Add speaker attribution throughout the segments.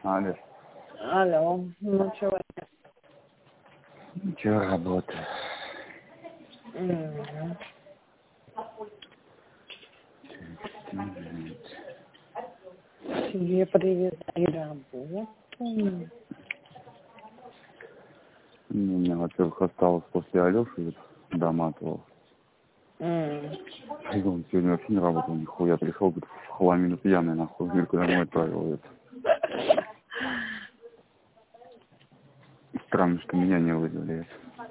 Speaker 1: Алло.
Speaker 2: Алло, ну чего?
Speaker 1: Ничего, работаю.
Speaker 2: Тебе привезли работу.
Speaker 1: У меня, во-первых, осталось после Алёши Доматова. И он сегодня вообще не работал, нихуя. Пришел, говорит, в хламину пьяный, нахуй. Мирку домой отправил это. Странно, что меня не вызвали.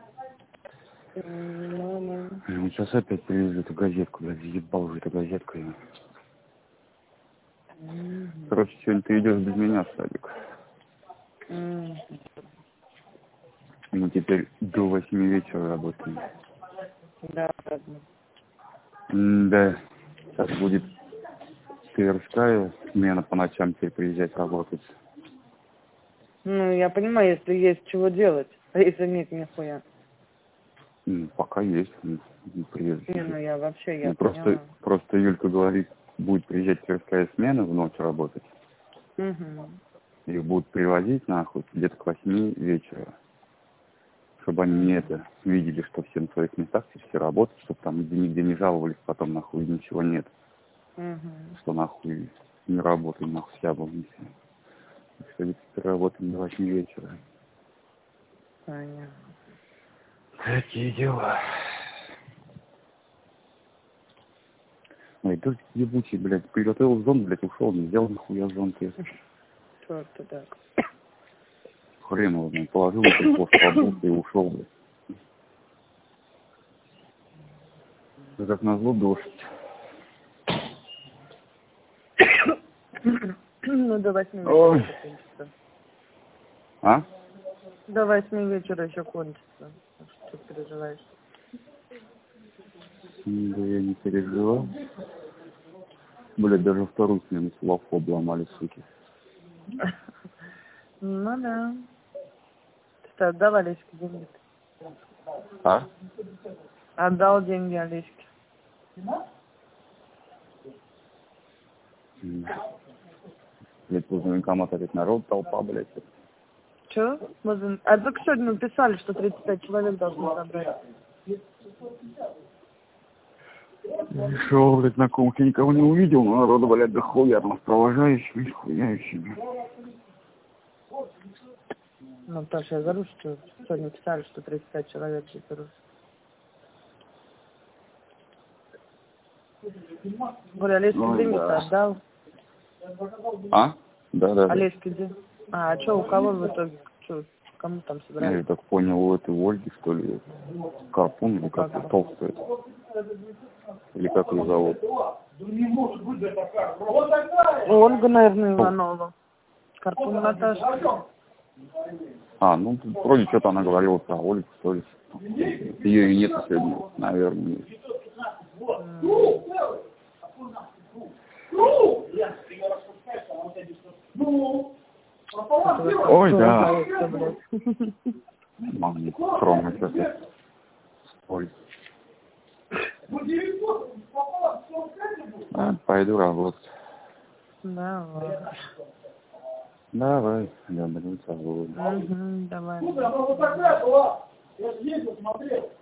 Speaker 1: Ну, сейчас опять привезли эту газетку, блядь, ебал уже эту газетку. Короче, сегодня ты идешь без меня в садик. Мы теперь до 8 вечера работаем.
Speaker 2: Да, ладно.
Speaker 1: Да. Сейчас будет Тверская смена по ночам теперь приезжать работать.
Speaker 2: Ну, я понимаю, если есть чего делать, а если нет, нихуя.
Speaker 1: Пока есть. Приедет.
Speaker 2: Не, ну я вообще, я
Speaker 1: просто Юлька говорит, будет приезжать Тверская смена в ночь работать. Их будут привозить нахуй где-то к 8 вечера. Чтобы они не видели, что все на своих местах, все работают, чтобы там нигде не жаловались, потом нахуй ничего нет. Что нахуй не работаем, нахуй вся была не все. Так что работаем до 8 вечера.
Speaker 2: Понятно.
Speaker 1: Такие дела. Ой, да ебучий, блядь, приготовил зонт, блядь, ушел, не сделал нахуя зонт.
Speaker 2: Что это так?
Speaker 1: Хрен его, блядь, положил, побулся и ушел, блядь. Да как назло дождь.
Speaker 2: Ну, до 8 вечера еще кончится.
Speaker 1: А?
Speaker 2: До 8 вечера еще кончится. Что ты переживаешь?
Speaker 1: Да я не переживал. Блядь, даже вторую смену славку обломали, суки.
Speaker 2: Ну да. Ты что, отдал Олеське деньги?
Speaker 1: А?
Speaker 2: Отдал деньги Олеське.
Speaker 1: Блядь, возле военкомата опять народ, толпа, блядь.
Speaker 2: Че? А так сегодня написали, что 35 человек должны собрать.
Speaker 1: Шел, блядь, на кухне, никого не увидел, но народу, блядь, дохуя, с провожающими, хуяющими.
Speaker 2: Ну, потому что я говорю, что сегодня писали, что 35 человек соберут. Говорю, Олеське деньги-то отдал.
Speaker 1: А? Да.
Speaker 2: Олеське деньги. А что, у кого в итоге? Что, кому там собрали?
Speaker 1: Я так понял, у этой Ольги, что ли, Карпун, или как толстая. Или как ее зовут?
Speaker 2: Ольга, наверное, Иванова. Карпун Наташа.
Speaker 1: А, ну, вроде что-то она говорила про Ольгу, что ли. Ее и нет сегодня, наверное. Ой, да. Мам, хрома что-то. Ой. Пойду работать. Давай, люблю, целую.
Speaker 2: Давай.
Speaker 3: Я съездил, смотрел.